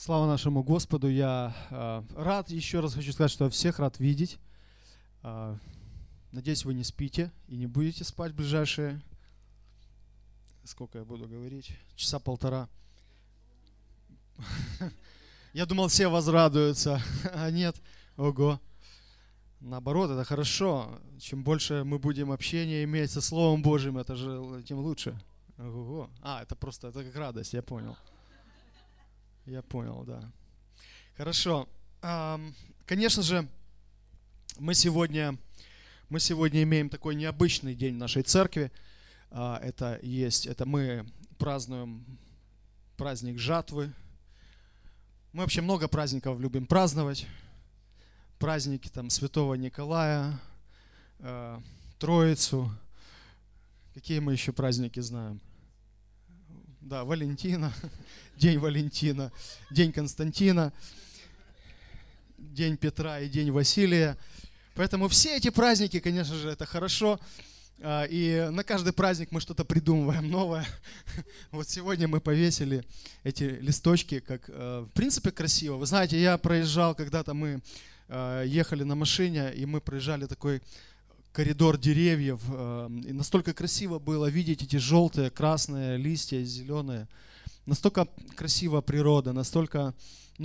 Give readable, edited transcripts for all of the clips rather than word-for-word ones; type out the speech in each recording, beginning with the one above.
Слава нашему Господу. Я рад, еще раз хочу сказать, что я всех рад видеть. Надеюсь, вы не спите и не будете спать в ближайшие, сколько я буду говорить, часа полтора. Я думал, все возрадуются, а нет. Ого. Наоборот, это хорошо. Чем больше мы будем общения иметь со Словом Божьим, это же тем лучше. Ого. Это просто, это как радость, я понял. Я понял, да. Хорошо. Конечно же, мы сегодня имеем такой необычный день в нашей церкви. Это мы празднуем праздник жатвы. Мы вообще много праздников любим праздновать. Праздники там Святого Николая, Троицу. Какие мы еще праздники знаем? Да, Валентина, День Валентина, День Константина, День Петра и День Василия. Поэтому все эти праздники, конечно же, это хорошо. И на каждый праздник мы что-то придумываем новое. Вот сегодня мы повесили эти листочки, как, в принципе, красиво. Вы знаете, я проезжал, когда-то мы ехали на машине, и мы проезжали такой коридор деревьев. И настолько красиво было видеть эти желтые, красные листья, зеленые. Настолько красива природа, настолько,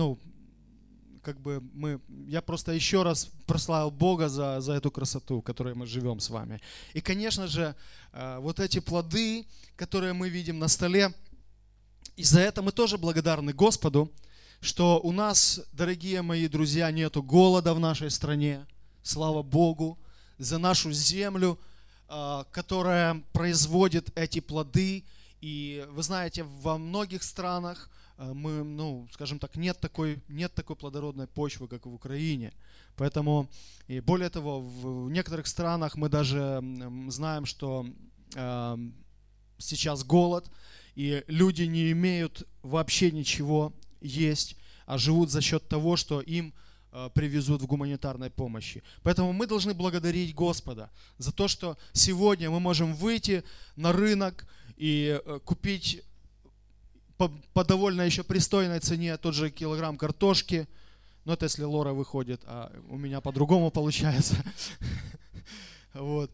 я просто еще раз прославил Бога за эту красоту, в которой мы живем с вами. И, конечно же, вот эти плоды, которые мы видим на столе, и за это мы тоже благодарны Господу, что у нас, дорогие мои друзья, нету голода в нашей стране. Слава Богу за нашу землю, которая производит эти плоды. И вы знаете, во многих странах нет такой плодородной почвы, как в Украине. Поэтому, и более того, в некоторых странах мы даже знаем, что сейчас голод, и люди не имеют вообще ничего есть, а живут за счет того, что им привезут в гуманитарной помощи. Поэтому мы должны благодарить Господа за то, что сегодня мы можем выйти на рынок и купить по довольно еще пристойной цене тот же килограмм картошки. Но это если Лора выходит, а у меня по-другому получается. Вот.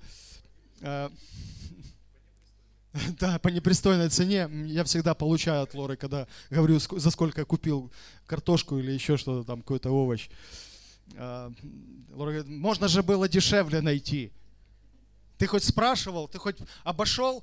Да, по непристойной цене я всегда получаю от Лоры, когда говорю, за сколько я купил картошку или еще что-то там, какой-то овощ. Лора говорит, можно же было дешевле найти. Ты хоть спрашивал, ты хоть обошел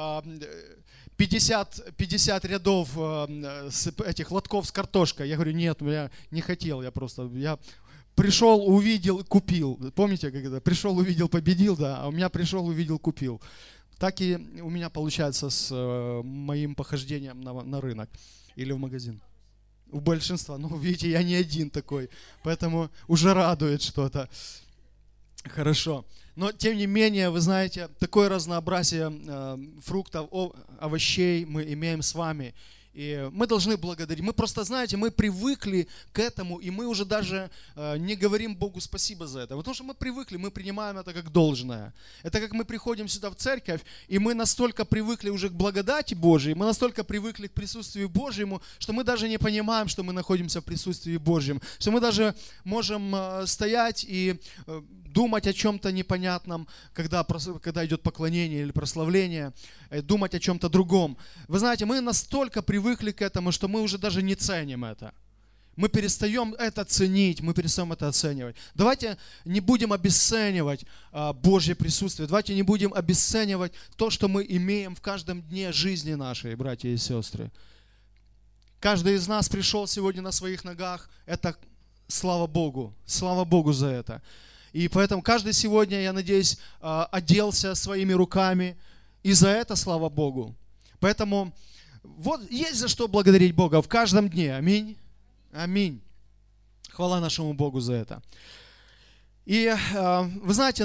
50 рядов этих лотков с картошкой? Я говорю, нет, я не хотел, я пришел, увидел, купил. Помните, как это? Пришел, увидел, победил, да, а у меня пришел, увидел, купил. Так и у меня получается с моим похождением на рынок или в магазин. У большинства, видите, я не один такой, поэтому уже радует что-то. Хорошо. Но, тем не менее, вы знаете, такое разнообразие фруктов, овощей мы имеем с вами. И мы должны благодарить. Мы просто, знаете, мы привыкли к этому, и мы уже даже не говорим Богу спасибо за это. Потому что мы привыкли, мы принимаем это как должное. Это как мы приходим сюда в церковь, и мы настолько привыкли уже к благодати Божьей, мы настолько привыкли к присутствию Божьему, что мы даже не понимаем, что мы находимся в присутствии Божьем. Что мы даже можем стоять и думать о чем-то непонятном, когда идет поклонение или прославление, думать о чем-то другом. Вы знаете, мы настолько привыкли к этому, что мы уже даже не ценим это. Мы перестаем это ценить, мы перестаем это оценивать. Давайте не будем обесценивать Божье присутствие. Давайте не будем обесценивать то, что мы имеем в каждом дне жизни нашей, братья и сестры. Каждый из нас пришел сегодня на своих ногах. Это слава Богу за это. И поэтому каждый сегодня, я надеюсь, оделся своими руками. И за это слава Богу. Поэтому вот есть за что благодарить Бога в каждом дне. Аминь. Аминь. Хвала нашему Богу за это. И вы знаете,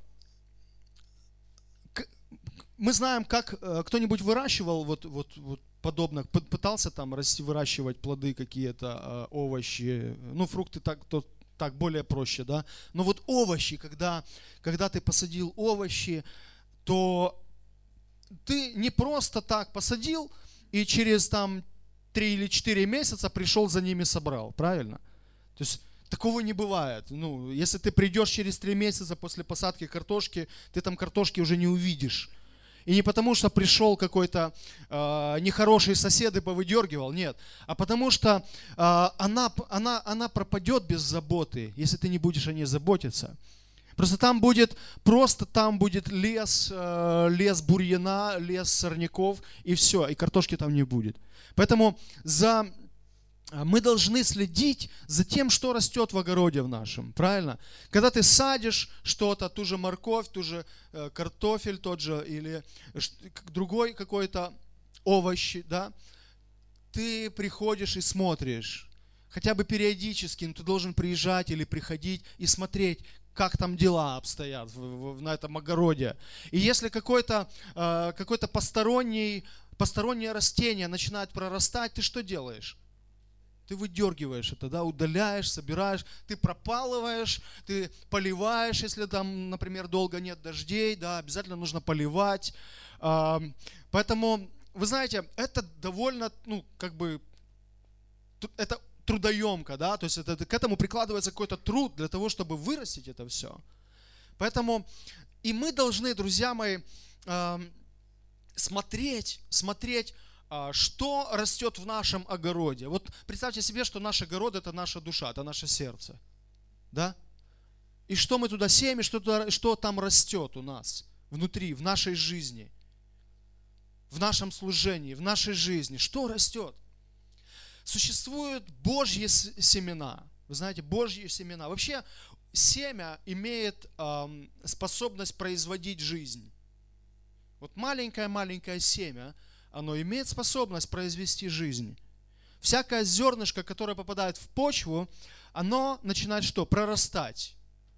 мы знаем, как кто-нибудь выращивал вот подобно, пытался там выращивать плоды какие-то, овощи, фрукты так более проще, да. Но вот овощи, когда ты посадил овощи, то ты не просто так посадил, и через 3 или 4 месяца пришел за ними, собрал. Правильно? То есть такого не бывает. Ну, если ты придешь через 3 месяца после посадки картошки, ты там картошки уже не увидишь. И не потому, что пришел какой-то нехороший сосед и повыдергивал, нет. А потому что она пропадет без заботы, если ты не будешь о ней заботиться. Просто там будет лес, лес бурьяна, лес сорняков, и все, и картошки там не будет. Поэтому мы должны следить за тем, что растет в огороде в нашем, правильно? Когда ты садишь что-то, ту же морковь, ту же картофель, тот же или другой какой-то овощ, да, ты приходишь и смотришь. Хотя бы периодически, но ты должен приезжать или приходить и смотреть, как там дела обстоят на этом огороде. И если какое-то постороннее растение начинает прорастать, ты что делаешь? Ты выдергиваешь это, да, удаляешь, собираешь, ты пропалываешь, ты поливаешь, если там, например, долго нет дождей, да, обязательно нужно поливать. Поэтому, вы знаете, это довольно, это трудоемко, да, то есть к этому прикладывается какой-то труд для того, чтобы вырастить это все. Поэтому и мы должны, друзья мои, смотреть, что растет в нашем огороде. Вот представьте себе, что наш огород — это наша душа, это наше сердце. Да? И что мы туда сеем, и что там растет у нас внутри, в нашей жизни, в нашем служении, в нашей жизни. Что растет? Существуют Божьи семена. Вы знаете, Божьи семена. Вообще, семя имеет способность производить жизнь. Вот маленькое семя, оно имеет способность произвести жизнь. Всякое зернышко, которое попадает в почву, оно начинает что? Прорастать.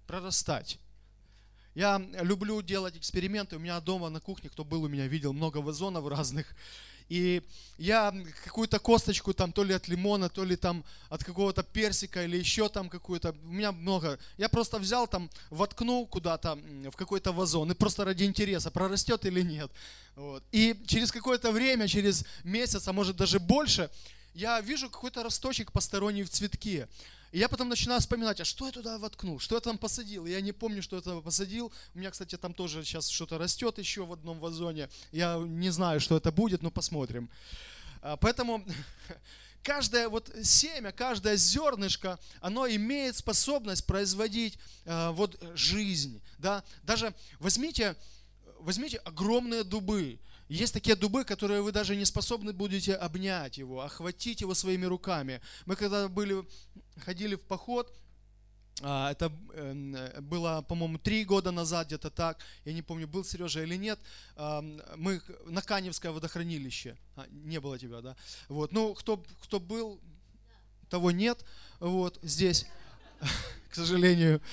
Я люблю делать эксперименты. У меня дома на кухне, кто был у меня, видел много вазонов разных. И я какую-то косточку там то ли от лимона, то ли там от какого-то персика или еще там какую-то. У меня много. Я просто взял там, воткнул куда-то в какой-то вазон и просто ради интереса, прорастет или нет. Вот. И через какое-то время, через месяц, а может даже больше, я вижу какой-то росточек посторонний в цветке. И я потом начинаю вспоминать, а что я туда воткнул, что я там посадил. Я не помню, что я там посадил. У меня, кстати, там тоже сейчас что-то растет еще в одном вазоне. Я не знаю, что это будет, но посмотрим. Поэтому каждое вот семя, каждое зернышко, оно имеет способность производить вот жизнь. Да? Даже возьмите огромные дубы. Есть такие дубы, которые вы даже не способны будете обнять его, охватить его своими руками. Мы когда ходили в поход, это было, по-моему, 3 года назад, где-то так, я не помню, был Сережа или нет, мы на Каневское водохранилище, не было тебя, да? Вот. Ну, кто был, того нет, вот, здесь, к сожалению,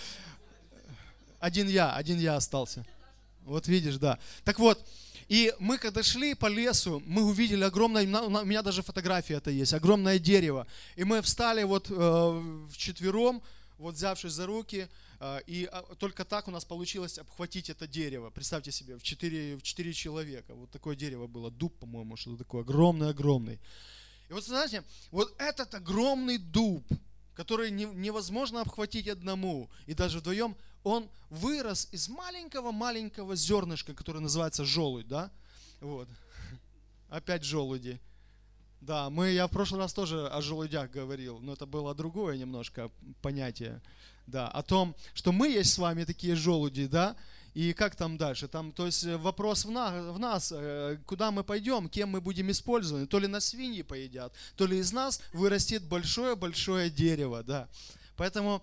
один я остался. Вот видишь, да. Так вот, и мы когда шли по лесу, мы увидели огромное, у меня даже фотография это есть, огромное дерево. И мы встали вот вчетвером, вот взявшись за руки, и только так у нас получилось обхватить это дерево. Представьте себе, в 4 человека. Вот такое дерево было, дуб, по-моему, что-то такое, огромный. И вот знаете, вот этот огромный дуб, который невозможно обхватить одному, и даже вдвоем, он вырос из маленького зернышка, которое называется желудь, да? Вот. Опять желуди. Да, я в прошлый раз тоже о желудях говорил, но это было другое немножко понятие, да, о том, что мы есть с вами такие желуди, да, и как там дальше, там, то есть вопрос в нас, куда мы пойдем, кем мы будем использованы, то ли нас свиньи поедят, то ли из нас вырастет большое дерево, да, поэтому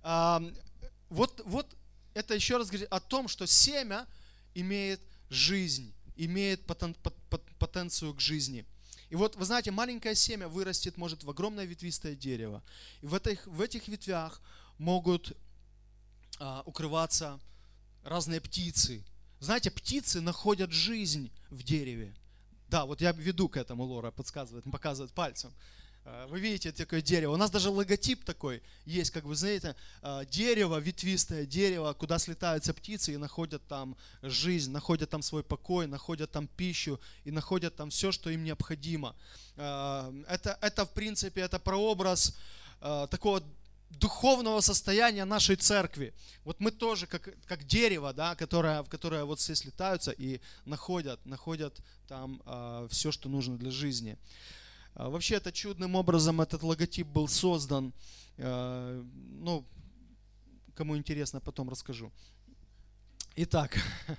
вот это еще раз говорит о том, что семя имеет жизнь, имеет потенцию к жизни. И вот, вы знаете, маленькое семя вырастет, может, в огромное ветвистое дерево. И в этих ветвях могут укрываться разные птицы. Знаете, птицы находят жизнь в дереве. Да, вот я веду к этому, Лора показывает пальцем. Вы видите такое дерево. У нас даже логотип такой есть, как вы знаете, дерево, ветвистое дерево, куда слетаются птицы и находят там жизнь, находят там свой покой, находят там пищу и находят там все, что им необходимо. Это в принципе, это прообраз такого духовного состояния нашей церкви. Вот мы тоже как дерево, да, в которое вот все слетаются и находят там все, что нужно для жизни. Вообще, это чудным образом этот логотип был создан. Ну, кому интересно, потом расскажу. Итак,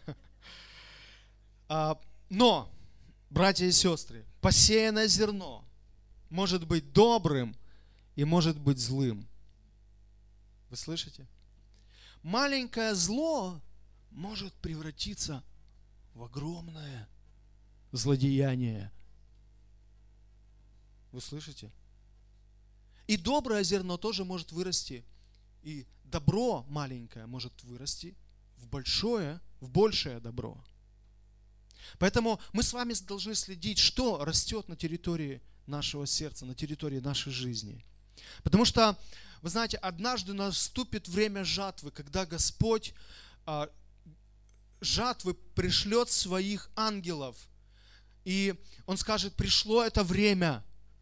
но, братья и сестры, посеянное зерно может быть добрым и может быть злым. Вы слышите? Маленькое зло может превратиться в огромное злодеяние. Вы слышите? И доброе зерно тоже может вырасти. И добро маленькое может вырасти в большее добро. Поэтому мы с вами должны следить, что растет на территории нашего сердца, на территории нашей жизни. Потому что, вы знаете, однажды наступит время жатвы, когда Господь жатвы пришлет своих ангелов. И Он скажет, пришло это время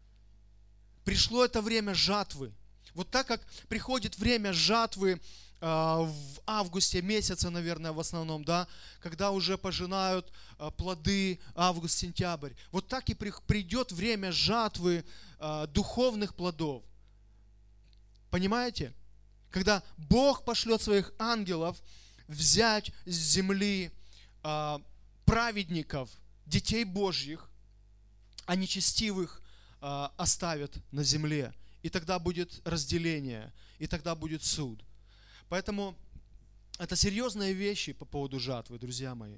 жатвы. Вот так как приходит время жатвы в августе месяце, наверное, в основном, да, когда уже пожинают плоды август-сентябрь. Вот так и придет время жатвы духовных плодов. Понимаете? Когда Бог пошлет своих ангелов взять с земли праведников, детей Божьих, а нечестивых оставят на земле. И тогда будет разделение, и тогда будет суд. Поэтому это серьезные вещи по поводу жатвы, друзья мои.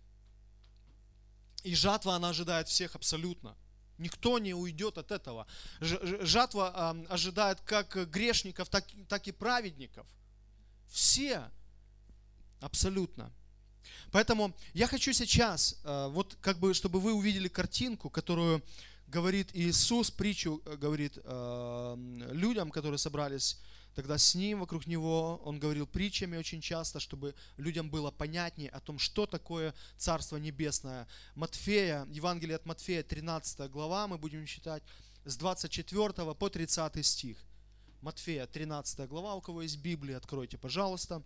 И жатва, она ожидает всех абсолютно. Никто не уйдет от этого. Жатва ожидает как грешников, так и праведников. Все. Абсолютно. Поэтому я хочу сейчас, вот как бы, чтобы вы увидели картинку, которую говорит Иисус, притчу говорит людям, которые собрались тогда с Ним, вокруг Него. Он говорил притчами очень часто, чтобы людям было понятнее о том, что такое Царство Небесное. Матфея, Евангелие от Матфея, 13 глава, мы будем читать с 24 по 30 стих. Матфея, 13 глава, у кого есть Библия, откройте, пожалуйста.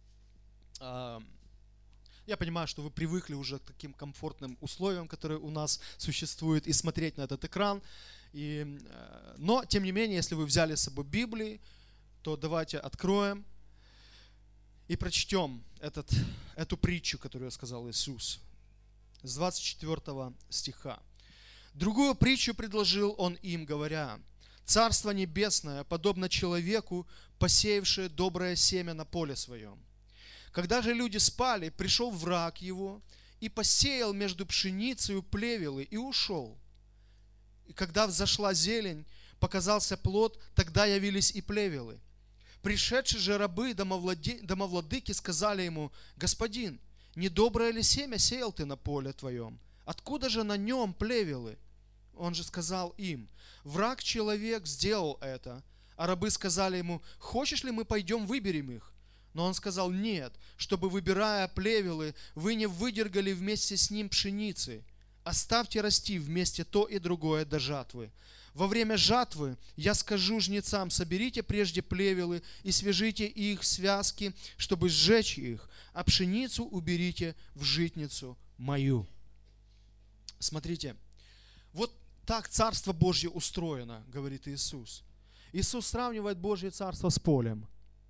Я понимаю, что вы привыкли уже к таким комфортным условиям, которые у нас существуют, и смотреть на этот экран. Но, тем не менее, если вы взяли с собой Библии, то давайте откроем и прочтем эту притчу, которую сказал Иисус. С 24 стиха. «Другую притчу предложил Он им, говоря, Царство Небесное подобно человеку, посеявшее доброе семя на поле своем. Когда же люди спали, пришел враг его и посеял между пшеницей плевелы и ушел. И когда взошла зелень, показался плод, тогда явились и плевелы. Пришедшие же рабы домовладыки сказали ему, Господин, недоброе ли семя сеял ты на поле твоем? Откуда же на нем плевелы? Он же сказал им, враг человек сделал это. А рабы сказали ему, хочешь ли мы пойдем выберем их? Но он сказал, нет, чтобы, выбирая плевелы, вы не выдергали вместе с ним пшеницы. Оставьте расти вместе то и другое до жатвы. Во время жатвы я скажу жнецам, соберите прежде плевелы и свяжите их связки, чтобы сжечь их, а пшеницу уберите в житницу мою». Смотрите, вот так Царство Божье устроено, говорит Иисус. Иисус сравнивает Божье Царство с полем,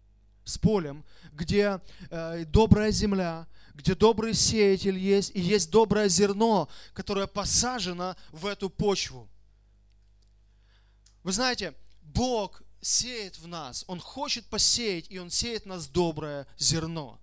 где добрая земля, где добрый сеятель есть, и есть доброе зерно, которое посажено в эту почву. Вы знаете, Бог сеет в нас, Он хочет посеять, и Он сеет в нас доброе зерно.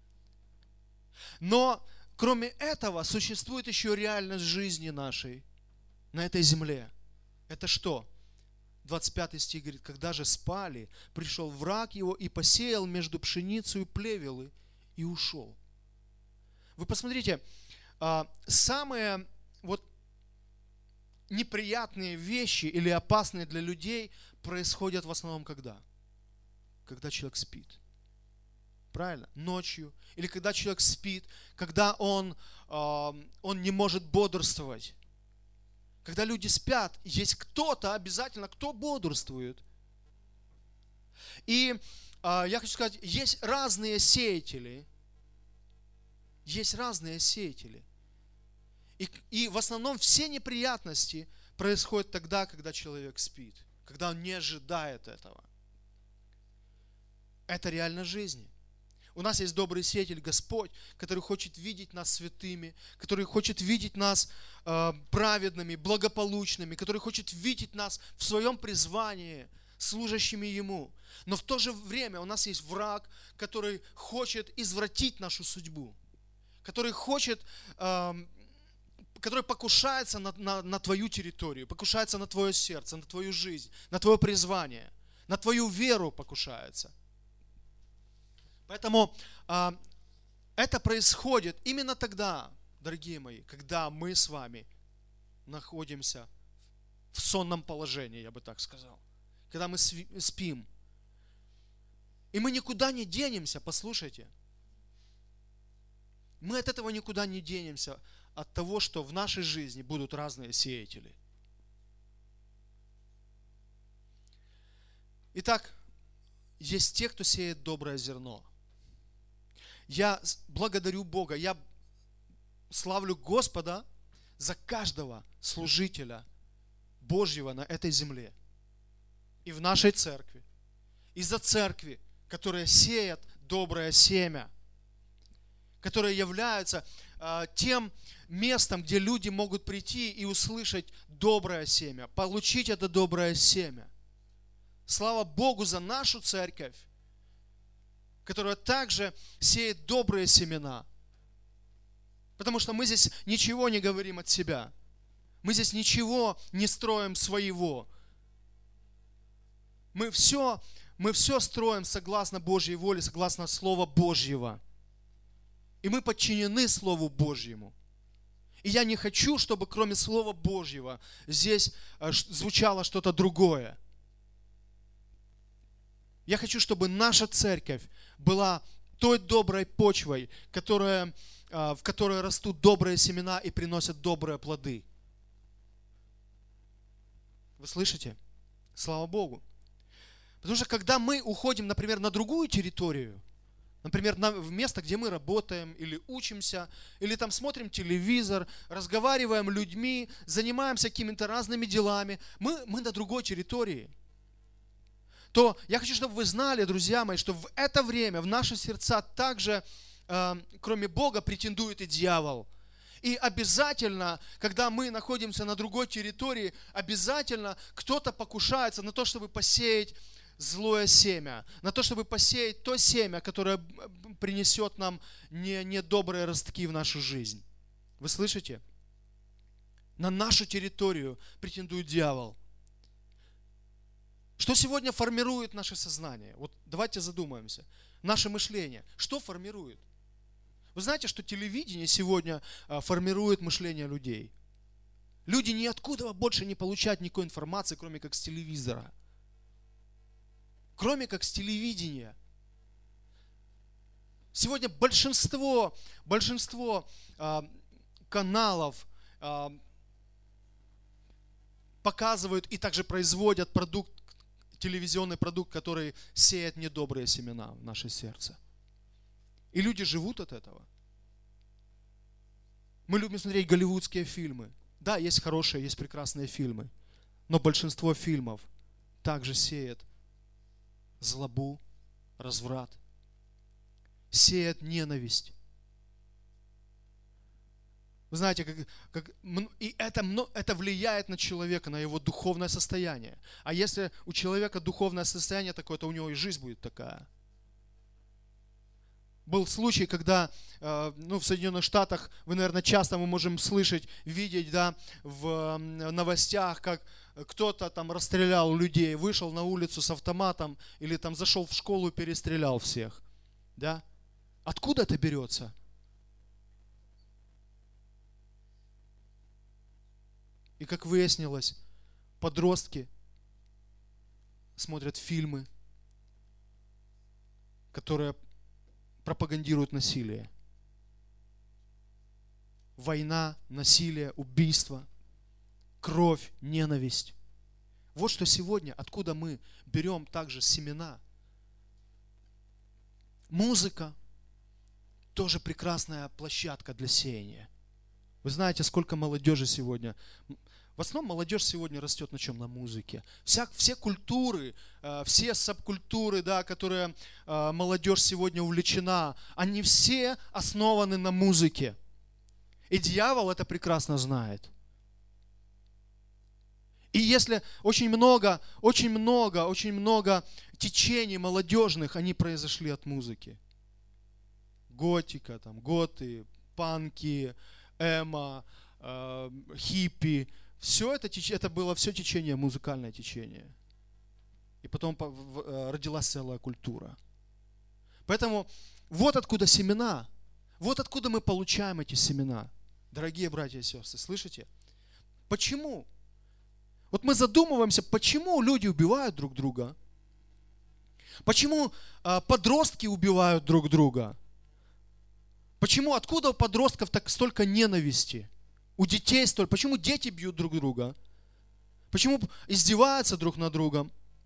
Но кроме этого существует еще реальность жизни нашей на этой земле. Это что? 25 стих говорит, когда же спали, пришел враг его и посеял между пшеницей плевелы и ушел. Вы посмотрите, самое вот неприятные вещи или опасные для людей происходят в основном когда? Когда человек спит. Правильно? Ночью. Или когда человек спит, когда он не может бодрствовать. Когда люди спят, есть кто-то обязательно, кто бодрствует. И я хочу сказать, есть разные сеятели. Есть разные сеятели. И в основном все неприятности происходят тогда, когда человек спит. Когда он не ожидает этого. Это реальность жизни. У нас есть добрый сеятель, Господь, который хочет видеть нас святыми, который хочет видеть нас праведными, благополучными, который хочет видеть нас в своем призвании, служащими Ему. Но в то же время у нас есть враг, который хочет извратить нашу судьбу, который хочет, который покушается на твою территорию, покушается на твое сердце, на твою жизнь, на твое призвание, на твою веру покушается. Поэтому это происходит именно тогда, дорогие мои, когда мы с вами находимся в сонном положении, я бы так сказал. Когда мы спим. И мы никуда не денемся, послушайте. Мы от этого никуда не денемся, от того, что в нашей жизни будут разные сеятели. Итак, есть те, кто сеет доброе зерно. Я благодарю Бога, я славлю Господа за каждого служителя Божьего на этой земле и в нашей церкви, и за церкви, которые сеят доброе семя, которые являются тем местом, где люди могут прийти и услышать доброе семя, получить это доброе семя. Слава Богу за нашу церковь, которая также сеет добрые семена. Потому что мы здесь ничего не говорим от себя. Мы здесь ничего не строим своего. Мы все строим согласно Божьей воле, согласно Слова Божьего. И мы подчинены Слову Божьему. И я не хочу, чтобы кроме Слова Божьего здесь звучало что-то другое. Я хочу, чтобы наша церковь была той доброй почвой, в которой растут добрые семена и приносят добрые плоды. Вы слышите? Слава Богу. Потому что когда мы уходим, например, на другую территорию, например, в место, где мы работаем, или учимся, или там смотрим телевизор, разговариваем с людьми, занимаемся какими-то разными делами, мы на другой территории. То я хочу, чтобы вы знали, друзья мои, что в это время в наши сердца также, кроме Бога, претендует и дьявол. И обязательно, когда мы находимся на другой территории, обязательно кто-то покушается на то, чтобы посеять злое семя, на то, чтобы посеять то семя, которое принесет нам недобрые ростки в нашу жизнь. Вы слышите? На нашу территорию претендует дьявол. Что сегодня формирует наше сознание? Вот давайте задумаемся. Наше мышление. Что формирует? Вы знаете, что телевидение сегодня формирует мышление людей? Люди ниоткуда больше не получают никакой информации, кроме как с телевизора. Кроме как с телевидения. Сегодня большинство каналов показывают и также производят телевизионный продукт, который сеет недобрые семена в наше сердце. И люди живут от этого. Мы любим смотреть голливудские фильмы. Да, есть хорошие, есть прекрасные фильмы. Но большинство фильмов также сеет злобу, разврат, сеет ненависть. Вы знаете, и это влияет на человека, на его духовное состояние. А если у человека духовное состояние такое, то у него и жизнь будет такая. Был случай, когда в Соединенных Штатах, вы, наверное, часто мы можем слышать, видеть, да, в новостях, как кто-то там расстрелял людей, вышел на улицу с автоматом или там зашел в школу и перестрелял всех. Да? Откуда это берется? И как выяснилось, подростки смотрят фильмы, которые пропагандируют насилие. Война, насилие, убийство, кровь, ненависть. Вот что сегодня, откуда мы берем также семена. Музыка тоже прекрасная площадка для сеяния. Вы знаете, сколько молодежи сегодня. В основном молодежь сегодня растет на чем? На музыке. Все культуры, все субкультуры, да, которые молодежь сегодня увлечена, они все основаны на музыке. И дьявол это прекрасно знает. И если очень много течений молодежных, они произошли от музыки. Готика, там, готы, панки, эмо, хиппи. Все это было все течение, музыкальное течение. И потом родилась целая культура. Поэтому вот откуда семена. Вот откуда мы получаем эти семена. Дорогие братья и сестры, слышите? Почему? Вот мы задумываемся, почему люди убивают друг друга? Почему подростки убивают друг друга? Почему, откуда у подростков так столько ненависти? У детей столько. Почему дети бьют друг друга? Почему издеваются друг над другом?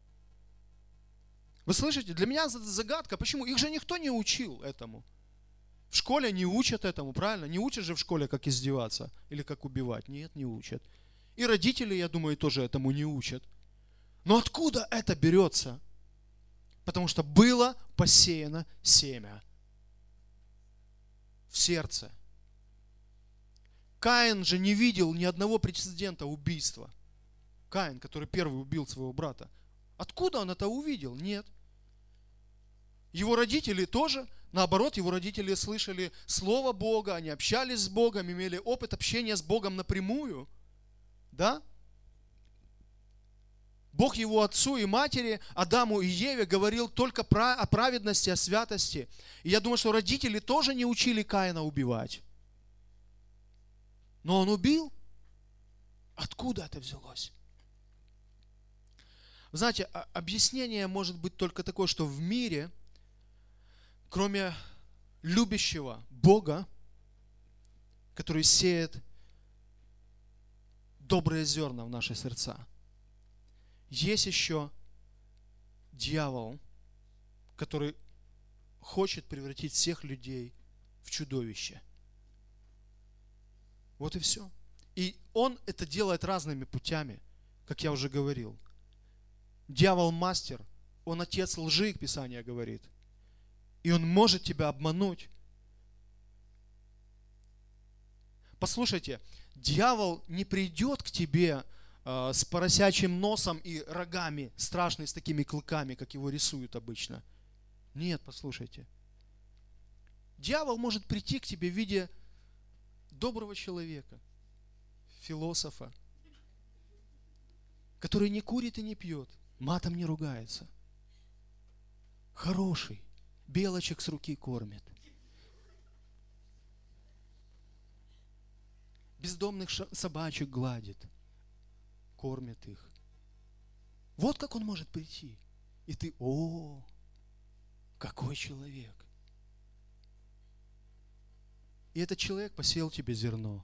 Вы слышите? Для меня это загадка. Почему? Их же никто не учил этому. В школе не учат этому, правильно? Не учат же в школе, как издеваться или как убивать. Нет, не учат. И родители, я думаю, тоже этому не учат. Но откуда это берется? Потому что было посеяно семя в сердце. Каин же не видел ни одного прецедента убийства. Каин, который первый убил своего брата. Откуда он это увидел? Нет. Его родители тоже, наоборот, его родители слышали Слово Бога, они общались с Богом, имели опыт общения с Богом напрямую. Да? Бог его отцу и матери, Адаму и Еве, говорил только о праведности, о святости. И я думаю, что родители тоже не учили Каина убивать. Но он убил. Откуда это взялось? Вы знаете, объяснение может быть только такое, что в мире, кроме любящего Бога, который сеет добрые зерна в наши сердца, есть еще дьявол, который хочет превратить всех людей в чудовище. Вот и все. И он это делает разными путями, как я уже говорил. Дьявол мастер, он отец лжи, Писание говорит. И он может тебя обмануть. Послушайте, дьявол не придет к тебе с поросячьим носом и рогами, страшный, с такими клыками, как его рисуют обычно. Нет, послушайте. Дьявол может прийти к тебе в виде доброго человека, философа, который не курит и не пьет, матом не ругается. Хороший, белочек с руки кормит. Бездомных собачек гладит, кормит их. Вот как он может прийти. И ты, о, какой человек. И этот человек посеял тебе зерно.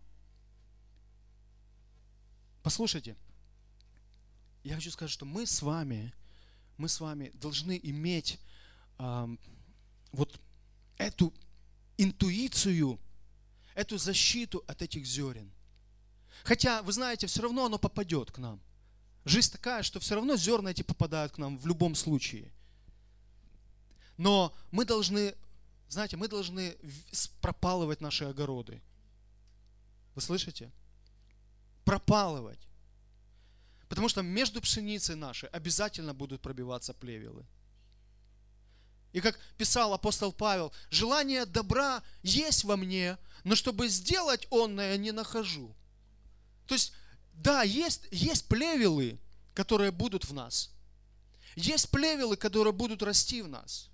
Послушайте, я хочу сказать, что мы с вами должны иметь вот эту интуицию, эту защиту от этих зерен. Хотя, вы знаете, все равно оно попадет к нам. Жизнь такая, что все равно зерна эти попадают к нам в любом случае. Но мы должны, знаете, мы должны пропалывать наши огороды. Вы слышите? Пропалывать. Потому что между пшеницей нашей обязательно будут пробиваться плевелы. И как писал апостол Павел, желание добра есть во мне, но чтобы сделать онное не нахожу. То есть, да, есть плевелы, которые будут в нас. Есть плевелы, которые будут расти в нас.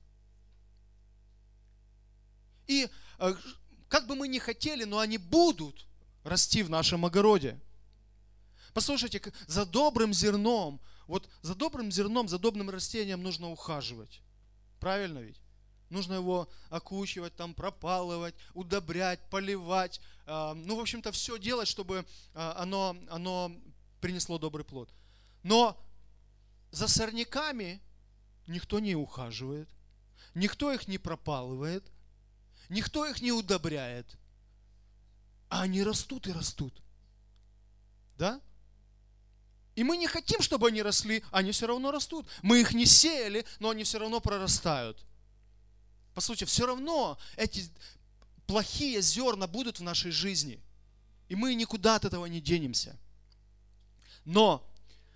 И как бы мы ни хотели, но они будут расти в нашем огороде. Послушайте, за добрым зерном, вот за добрым зерном, за добрым растением нужно ухаживать. Правильно ведь? Нужно его окучивать, там, пропалывать, удобрять, поливать. Ну, в общем-то, все делать, чтобы оно принесло добрый плод. Но за сорняками никто не ухаживает, никто их не пропалывает, никто их не удобряет. А они растут и растут. Да? И мы не хотим, чтобы они росли, они все равно растут. Мы их не сеяли, но они все равно прорастают. По сути, все равно эти плохие зерна будут в нашей жизни. И мы никуда от этого не денемся. Но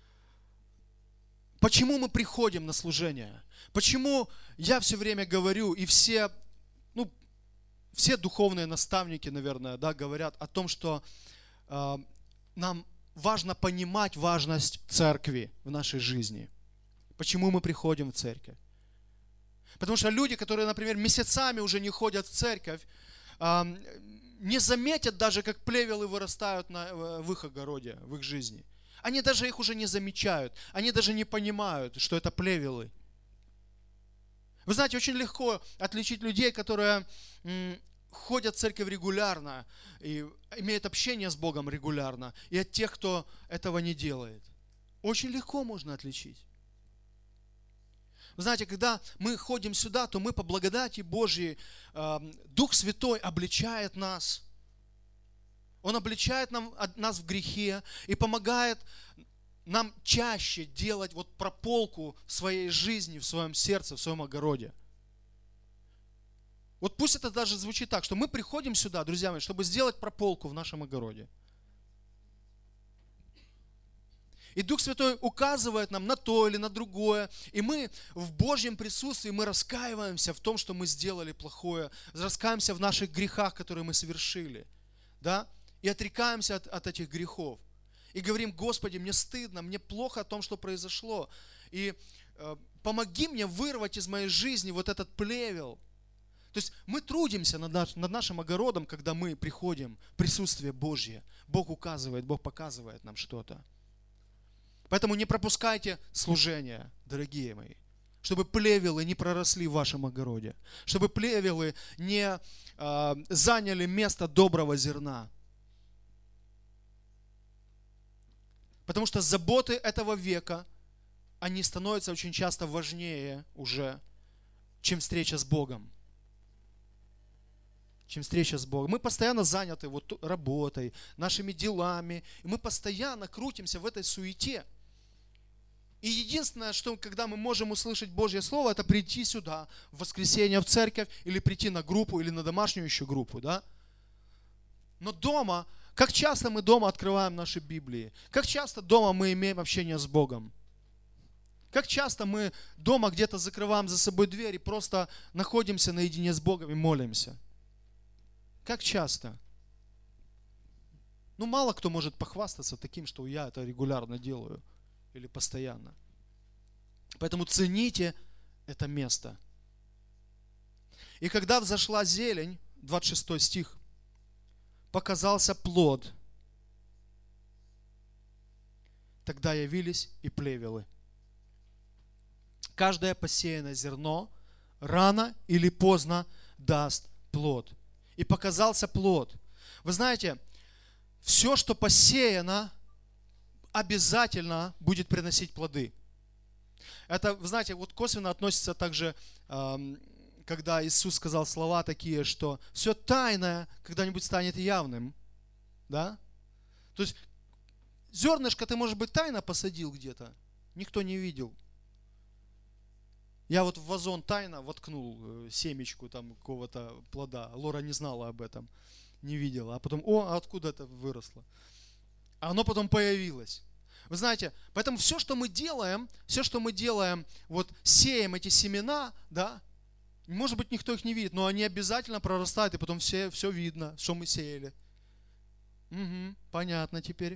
почему мы приходим на служение? Почему я все время говорю, и все духовные наставники, наверное, да, говорят о том, что нам важно понимать важность церкви в нашей жизни. Почему мы приходим в церковь? Потому что люди, которые, например, месяцами уже не ходят в церковь, не заметят даже, как плевелы вырастают в их огороде, в их жизни. Они даже их уже не замечают. Они даже не понимают, что это плевелы. Вы знаете, очень легко отличить людей, которые ходят в церковь регулярно и имеют общение с Богом регулярно, и от тех, кто этого не делает. Очень легко можно отличить. Вы знаете, когда мы ходим сюда, то мы по благодати Божьей, Дух Святой обличает нас. Он обличает нас в грехе и помогает нам чаще делать вот прополку в своей жизни, в своем сердце, в своем огороде. Вот пусть это даже звучит так, что мы приходим сюда, друзья мои, чтобы сделать прополку в нашем огороде. И Дух Святой указывает нам на то или на другое. И мы в Божьем присутствии, мы раскаиваемся в том, что мы сделали плохое. Раскаиваемся в наших грехах, которые мы совершили. Да? И отрекаемся от этих грехов. И говорим: Господи, мне стыдно, мне плохо о том, что произошло. И помоги мне вырвать из моей жизни вот этот плевел. То есть мы трудимся над нашим огородом, когда мы приходим в присутствие Божье. Бог указывает, Бог показывает нам что-то. Поэтому не пропускайте служения, дорогие мои, чтобы плевелы не проросли в вашем огороде, чтобы плевелы не заняли место доброго зерна. Потому что заботы этого века, они становятся очень часто важнее уже, чем встреча с Богом. Чем встреча с Богом. Мы постоянно заняты вот работой, нашими делами, и мы постоянно крутимся в этой суете. И единственное, что когда мы можем услышать Божье Слово, это прийти сюда в воскресенье в церковь, или прийти на группу, или на домашнюю еще группу, да? Но дома, как часто мы дома открываем наши Библии? Как часто дома мы имеем общение с Богом? Как часто мы дома где-то закрываем за собой дверь и просто находимся наедине с Богом и молимся? Как часто? Ну, мало кто может похвастаться таким, что я это регулярно делаю или постоянно. Поэтому цените это место. И когда взошла зелень, 26 стих, показался плод, тогда явились и плевелы. Каждое посеянное зерно рано или поздно даст плод. И показался плод. Вы знаете, все, что посеяно, обязательно будет приносить плоды. Это, вы знаете, вот косвенно относится также, когда Иисус сказал слова такие, что все тайное когда-нибудь станет явным. Да? То есть зернышко ты, может быть, тайно посадил где-то, никто не видел. Я вот в вазон тайно воткнул семечку там какого-то плода. Лора не знала об этом, не видела. А потом, откуда это выросло? А оно потом появилось. Вы знаете, поэтому все, что мы делаем, вот сеем эти семена, да, может быть, никто их не видит, но они обязательно прорастают, и потом все видно, что мы сеяли. Угу, понятно теперь.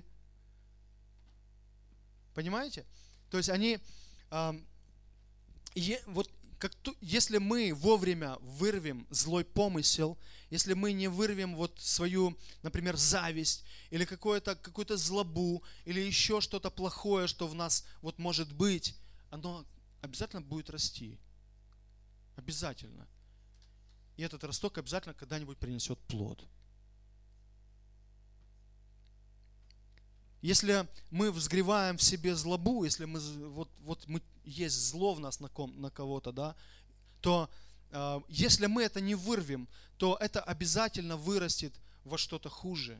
Понимаете? То есть они, вот если мы вовремя вырвем злой помысел, если мы не вырвем вот свою, например, зависть или какую-то злобу, или еще что-то плохое, что в нас вот может быть, оно обязательно будет расти. Обязательно. И этот росток обязательно когда-нибудь принесет плод. Если мы взгреваем в себе злобу, если мы есть зло в нас на кого-то, да, то если мы это не вырвем, то это обязательно вырастет во что-то хуже.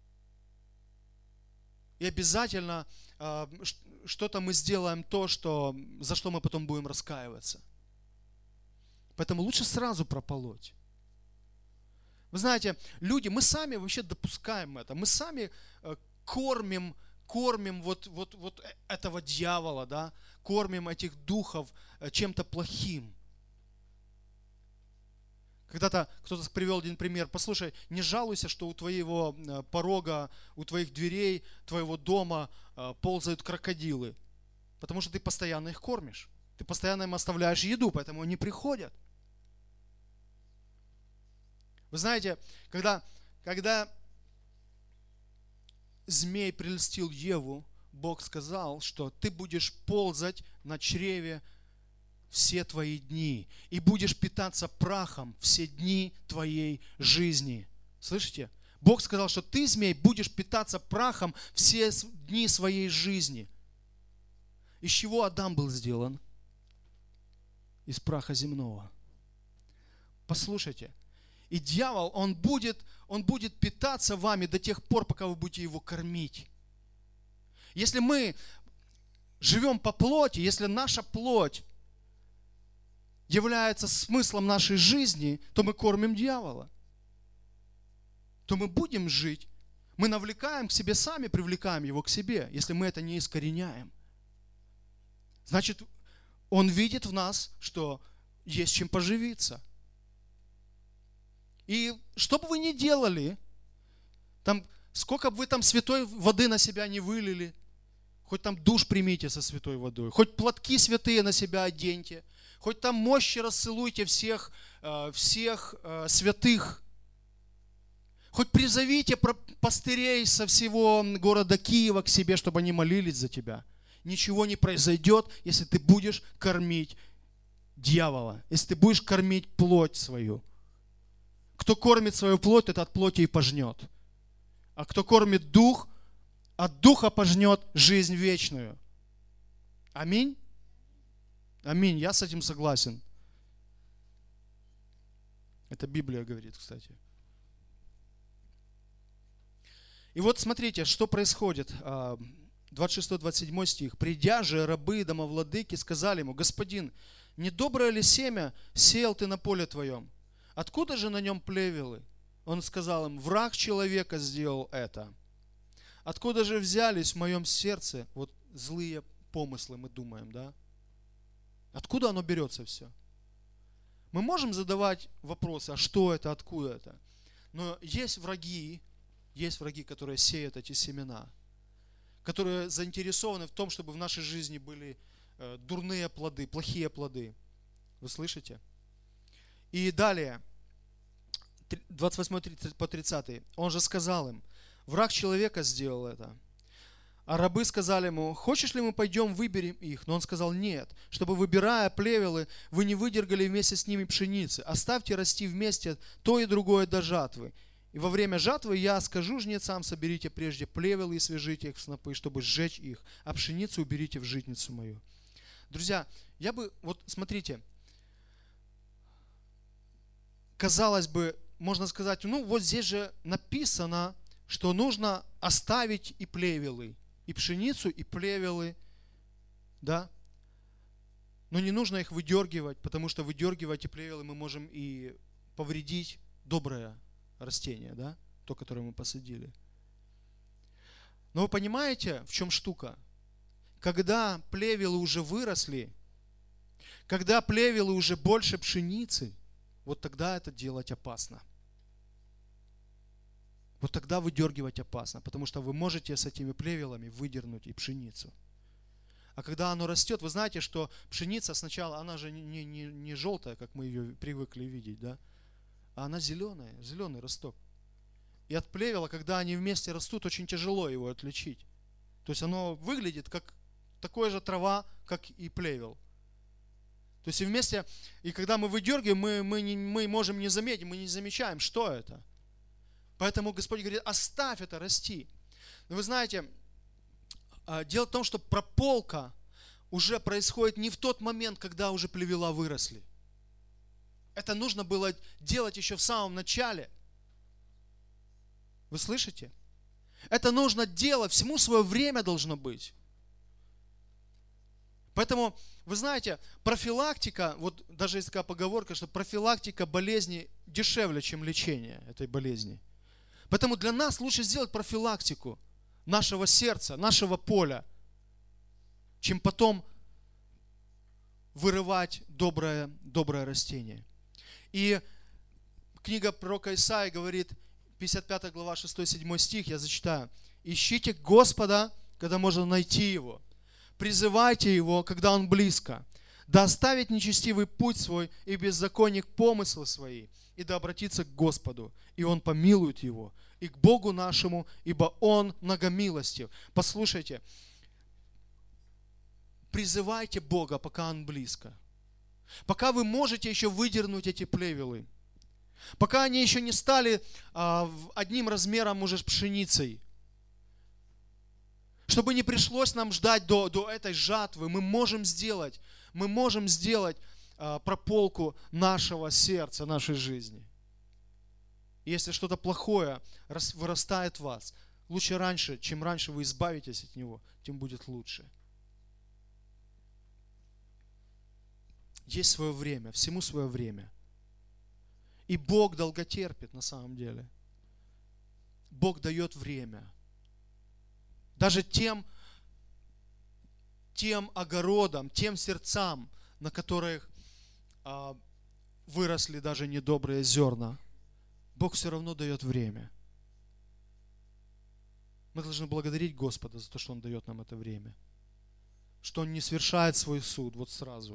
И обязательно что-то мы сделаем то, за что мы потом будем раскаиваться. Поэтому лучше сразу прополоть. Вы знаете, люди, мы сами вообще допускаем это. Мы сами кормим вот этого дьявола, да? Кормим этих духов чем-то плохим. Когда-то кто-то привел один пример. Послушай, не жалуйся, что у твоего порога, у твоих дверей, твоего дома ползают крокодилы. Потому что ты постоянно их кормишь. Ты постоянно им оставляешь еду, поэтому они приходят. Вы знаете, когда змей прельстил Еву, Бог сказал, что ты будешь ползать на чреве все твои дни и будешь питаться прахом все дни твоей жизни. Слышите? Бог сказал, что ты, змей, будешь питаться прахом все дни своей жизни. Из чего Адам был сделан? Из праха земного. Послушайте. И дьявол, он будет питаться вами до тех пор, пока вы будете его кормить. Если мы живем по плоти, если наша плоть является смыслом нашей жизни, то мы кормим дьявола. То мы будем жить. Мы навлекаем к себе сами, привлекаем его к себе, если мы это не искореняем. Значит, он видит в нас, что есть чем поживиться. И что бы вы ни делали, сколько бы вы там святой воды на себя не вылили, хоть там душ примите со святой водой, хоть платки святые на себя оденьте, хоть там мощи расцелуйте всех святых, хоть призовите пастырей со всего города Киева к себе, чтобы они молились за тебя. Ничего не произойдет, если ты будешь кормить дьявола, если ты будешь кормить плоть свою. Кто кормит свою плоть, тот от плоти и пожнет. А кто кормит дух, от духа пожнет жизнь вечную. Аминь? Аминь. Я с этим согласен. Это Библия говорит, кстати. И вот смотрите, что происходит. 26-27 стих. «Придя же, рабы домовладыки сказали ему: Господин, не доброе ли семя сеял ты на поле твоем? Откуда же на нем плевелы? Он сказал им: враг человека сделал это. Откуда же взялись в моем сердце вот злые помыслы, мы думаем, да? Откуда оно берется все? Мы можем задавать вопросы, а что это, откуда это? Но есть враги, которые сеют эти семена, которые заинтересованы в том, чтобы в нашей жизни были дурные плоды, плохие плоды. Вы слышите? И далее, 28 по 30. Он же сказал им: враг человека сделал это. А рабы сказали ему: хочешь ли мы пойдем выберем их? Но он сказал: нет, чтобы, выбирая плевелы, вы не выдергали вместе с ними пшеницы. Оставьте расти вместе то и другое до жатвы. И во время жатвы я скажу жнецам: соберите прежде плевелы и свяжите их в снопы, чтобы сжечь их, а пшеницу уберите в житницу мою. Друзья, смотрите, казалось бы, можно сказать, вот здесь же написано, что нужно оставить и плевелы, и пшеницу, и плевелы, да? Но не нужно их выдергивать, потому что выдергивая эти плевелы мы можем и повредить доброе растение, да? То, которое мы посадили. Но вы понимаете, в чем штука? Когда плевелы уже выросли, когда плевелы уже больше пшеницы, вот тогда это делать опасно. Вот тогда выдергивать опасно, потому что вы можете с этими плевелами выдернуть и пшеницу. А когда оно растет, вы знаете, что пшеница сначала, она же не желтая, как мы ее привыкли видеть, да? А она зеленая, зеленый росток. И от плевела, когда они вместе растут, очень тяжело его отличить. То есть оно выглядит как такая же трава, как и плевел. То есть и вместе, и когда мы выдергиваем, мы можем не заметить, мы не замечаем, что это. Поэтому Господь говорит, оставь это расти. Но вы знаете, дело в том, что прополка уже происходит не в тот момент, когда уже плевела выросли. Это нужно было делать еще в самом начале. Вы слышите? Это нужно делать, всему свое время должно быть. Поэтому, вы знаете, профилактика, вот даже есть такая поговорка, что профилактика болезни дешевле, чем лечение этой болезни. Поэтому для нас лучше сделать профилактику нашего сердца, нашего поля, чем потом вырывать доброе растение. И книга пророка Исаии говорит, 55 глава, 6-7 стих, я зачитаю. «Ищите Господа, когда можно найти Его. Призывайте Его, когда Он близко. Да оставит нечестивый путь свой и беззаконник помыслы свои, и да обратится к Господу, и Он помилует его, и к Богу нашему, ибо Он многомилостив». Послушайте, призывайте Бога, пока Он близко. Пока вы можете еще выдернуть эти плевелы. Пока они еще не стали одним размером уже с пшеницей. Чтобы не пришлось нам ждать до этой жатвы, мы можем сделать прополку нашего сердца, нашей жизни. Если что-то плохое вырастает в вас, лучше раньше, чем раньше вы избавитесь от него, тем будет лучше. Есть свое время, всему свое время. И Бог долготерпит на самом деле. Бог дает время. Даже тем огородам, тем сердцам, на которых выросли даже недобрые зерна, Бог все равно дает время. Мы должны благодарить Господа за то, что Он дает нам это время. Что Он не совершает свой суд вот сразу.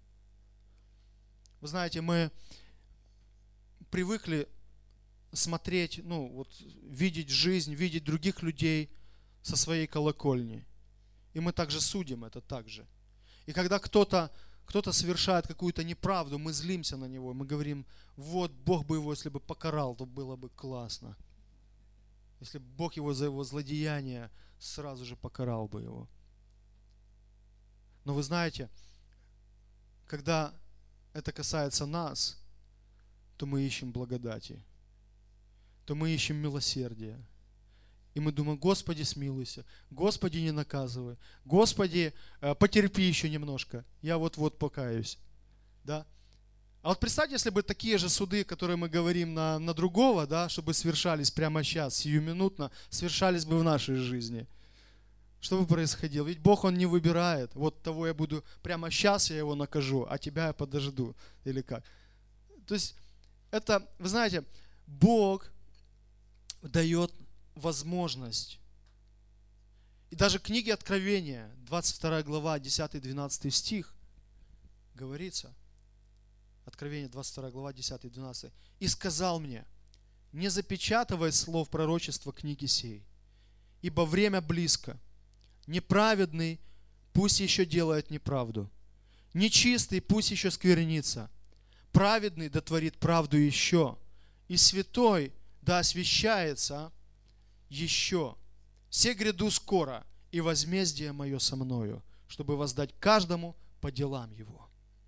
Вы знаете, мы привыкли смотреть, видеть жизнь, видеть других людей со своей колокольни. И мы также судим это так же. И когда кто-то совершает какую-то неправду, мы злимся на него, мы говорим, вот Бог бы его, если бы покарал, то было бы классно. Если бы Бог его за его злодеяние сразу же покарал бы его. Но вы знаете, когда это касается нас, то мы ищем благодати, то мы ищем милосердия. И мы думаем, Господи, смилуйся, Господи, не наказывай, Господи, потерпи еще немножко, я вот-вот покаюсь. Да? А вот представьте, если бы такие же суды, которые мы говорим на другого, да, чтобы свершались прямо сейчас, сиюминутно, свершались бы в нашей жизни. Что бы происходило? Ведь Бог, Он не выбирает. Вот того я буду, прямо сейчас я его накажу, а тебя я подожду. Или как? То есть, это, вы знаете, Бог дает возможность. И даже в книге Откровения, 22 глава, 10-12 стих, говорится, Откровение 22 глава, 10-12, «И сказал мне, не запечатывай слов пророчества книги сей, ибо время близко. Неправедный пусть еще делает неправду, нечистый пусть еще сквернится, праведный да творит правду еще, и святой да освящается еще. Все гряду скоро, и возмездие мое со мною, чтобы воздать каждому по делам его».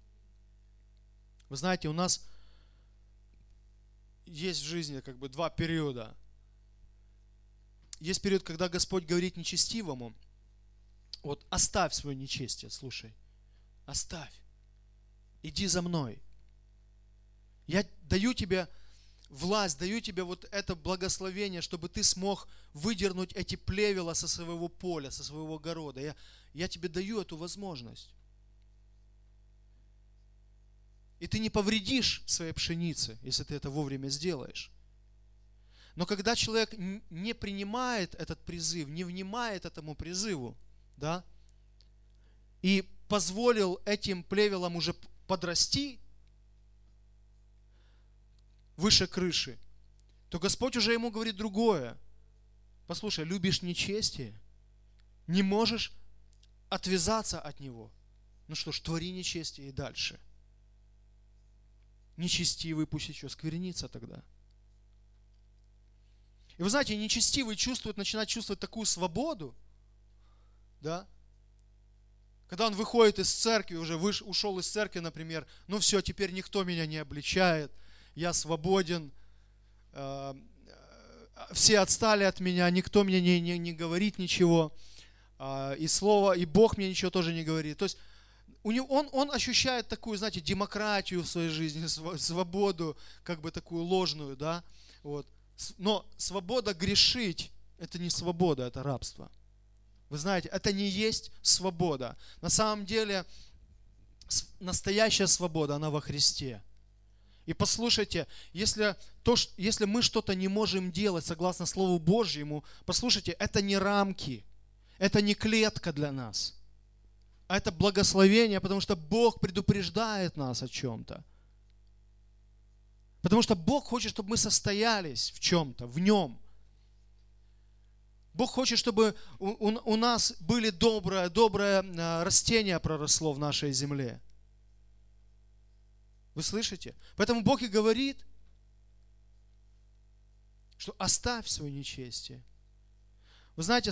Вы знаете, у нас есть в жизни два периода. Есть период, когда Господь говорит нечестивому, вот оставь свое нечестие, слушай, оставь, иди за мной. Я даю тебе власть, даю тебе вот это благословение, чтобы ты смог выдернуть эти плевела со своего поля, со своего огорода. Я тебе даю эту возможность. И ты не повредишь своей пшенице, если ты это вовремя сделаешь. Но когда человек не принимает этот призыв, не внимает этому призыву, да, и позволил этим плевелам уже подрасти выше крыши, то Господь уже ему говорит другое. Послушай, любишь нечестие, не можешь отвязаться от него. Ну что ж, твори нечестие и дальше. Нечестивый пусть еще сквернится тогда. И вы знаете, нечестивый начинает чувствовать такую свободу, да? Когда он выходит из церкви, уже ушел из церкви, например, ну все, теперь никто меня не обличает, я свободен, все отстали от меня, никто мне не говорит ничего, и слово, и Бог мне ничего тоже не говорит. То есть он ощущает такую, знаете, демократию в своей жизни, свободу, как бы такую ложную, да, вот. Но свобода грешить – это не свобода, это рабство. Вы знаете, это не есть свобода. На самом деле, настоящая свобода, она во Христе. И послушайте, если мы что-то не можем делать согласно Слову Божьему, послушайте, это не рамки, это не клетка для нас, а это благословение, потому что Бог предупреждает нас о чем-то. Потому что Бог хочет, чтобы мы состоялись в чем-то, в Нем. Бог хочет, чтобы у нас были доброе растение проросло в нашей земле. Вы слышите? Поэтому Бог и говорит, что оставь свое нечестие. Вы знаете,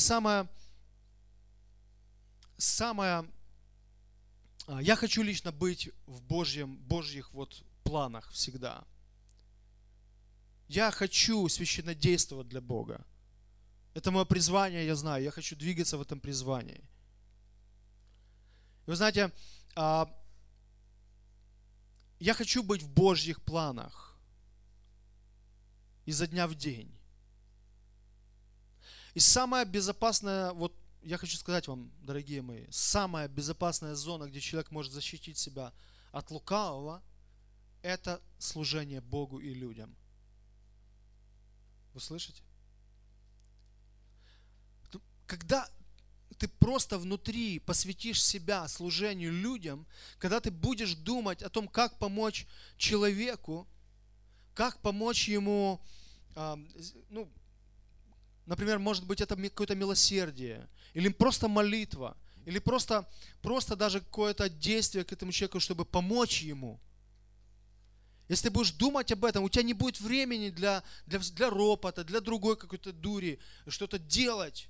я хочу лично быть в Божьих вот планах всегда. Я хочу священнодействовать для Бога. Это мое призвание, я знаю. Я хочу двигаться в этом призвании. И вы знаете, я хочу быть в Божьих планах изо дня в день. И самая безопасная, вот я хочу сказать вам, дорогие мои, самая безопасная зона, где человек может защитить себя от лукавого, это служение Богу и людям. Вы слышите? Когда ты просто внутри посвятишь себя служению людям, когда ты будешь думать о том, как помочь человеку, как помочь ему, например, может быть, это какое-то милосердие, или просто молитва, или просто даже какое-то действие к этому человеку, чтобы помочь ему. Если ты будешь думать об этом, у тебя не будет времени для ропота, для другой какой-то дури, что-то делать.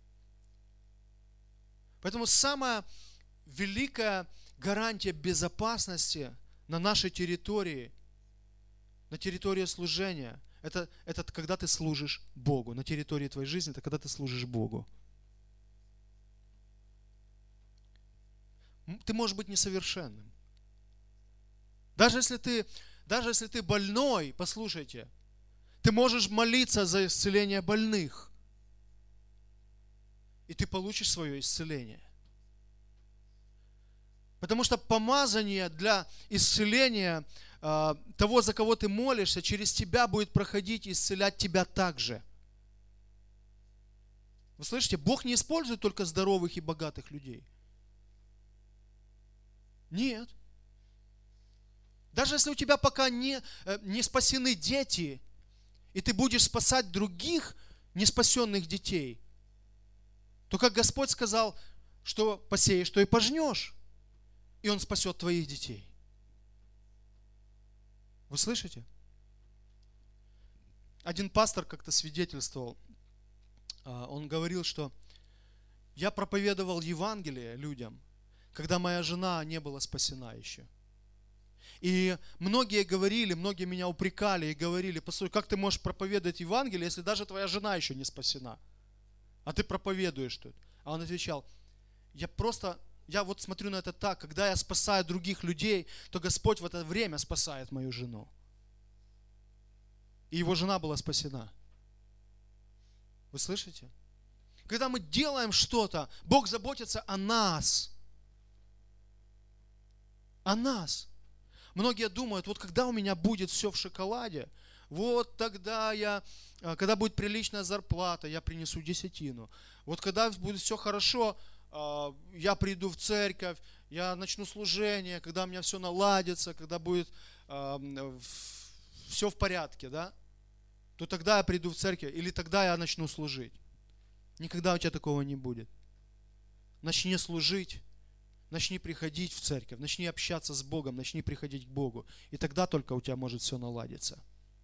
Поэтому самая великая гарантия безопасности на нашей территории, на территории служения, это когда ты служишь Богу. На территории твоей жизни, это когда ты служишь Богу. Ты можешь быть несовершенным. Даже если ты больной, послушайте, ты можешь молиться за исцеление больных. И ты получишь свое исцеление. Потому что помазание для исцеления того, за кого ты молишься, через тебя будет проходить и исцелять тебя также. Вы слышите, Бог не использует только здоровых и богатых людей. Нет. Даже если у тебя пока не спасены дети, и ты будешь спасать других неспасенных детей, то как Господь сказал, что посеешь, то и пожнешь, и Он спасет твоих детей. Вы слышите? Один пастор как-то свидетельствовал, он говорил, что я проповедовал Евангелие людям, когда моя жена не была спасена еще. И многие меня упрекали и говорили: послушай, как ты можешь проповедовать Евангелие, если даже твоя жена еще не спасена? А ты проповедуешь тут. А он отвечал: я вот смотрю на это так, когда я спасаю других людей, то Господь в это время спасает мою жену. И его жена была спасена. Вы слышите? Когда мы делаем что-то, Бог заботится о нас. О нас. Многие думают, вот когда у меня будет все в шоколаде, вот тогда когда будет приличная зарплата, я принесу десятину. Вот когда будет все хорошо, я приду в церковь, я начну служение, когда у меня все наладится, когда будет все в порядке, да, то тогда я приду в церковь или тогда я начну служить. Никогда у тебя такого не будет. Начни служить, начни приходить в церковь, начни общаться с Богом, начни приходить к Богу. И тогда только у тебя может все наладиться.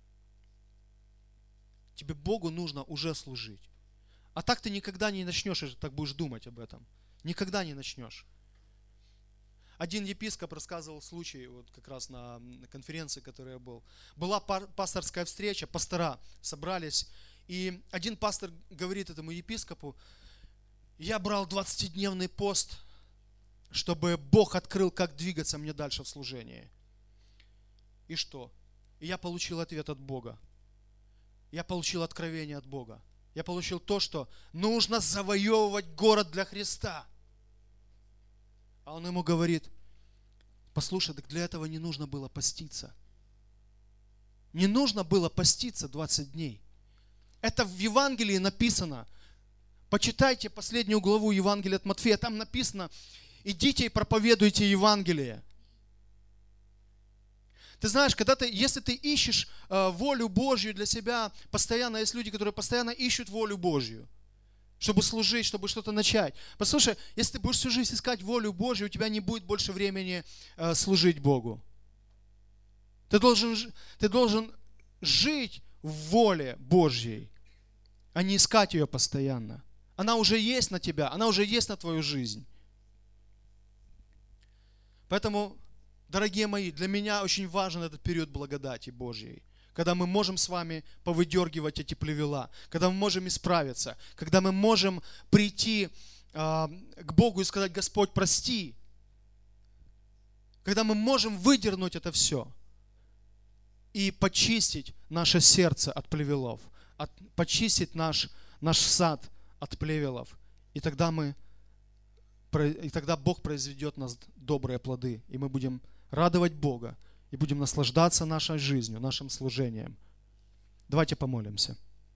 Тебе Богу нужно уже служить. А так ты никогда не начнешь, если так будешь думать об этом. Никогда не начнешь. Один епископ рассказывал случай, вот как раз на конференции, в которой я был. Была пасторская встреча, пастора собрались, и один пастор говорит этому епископу: я брал 20-дневный пост, чтобы Бог открыл, как двигаться мне дальше в служении. И что? И я получил ответ от Бога. Я получил откровение от Бога. Я получил то, что нужно завоевывать город для Христа. А он ему говорит: послушай, так для этого не нужно было поститься. Не нужно было поститься 20 дней. Это в Евангелии написано. Почитайте последнюю главу Евангелия от Матфея. Там написано: идите и проповедуйте Евангелие. Ты знаешь, если ты ищешь волю Божью для себя, постоянно есть люди, которые постоянно ищут волю Божью, чтобы служить, чтобы что-то начать. Послушай, если ты будешь всю жизнь искать волю Божью, у тебя не будет больше времени служить Богу. Ты должен жить в воле Божьей, а не искать ее постоянно. Она уже есть на тебя, она уже есть на твою жизнь. Поэтому, дорогие мои, для меня очень важен этот период благодати Божьей, когда мы можем с вами повыдергивать эти плевела, когда мы можем исправиться, когда мы можем прийти к Богу и сказать: Господь, прости. Когда мы можем выдернуть это все и почистить наше сердце от плевелов, почистить наш сад от плевелов. И тогда Бог произведет в нас добрые плоды, и мы будем радовать Бога, и будем наслаждаться нашей жизнью, нашим служением. Давайте помолимся.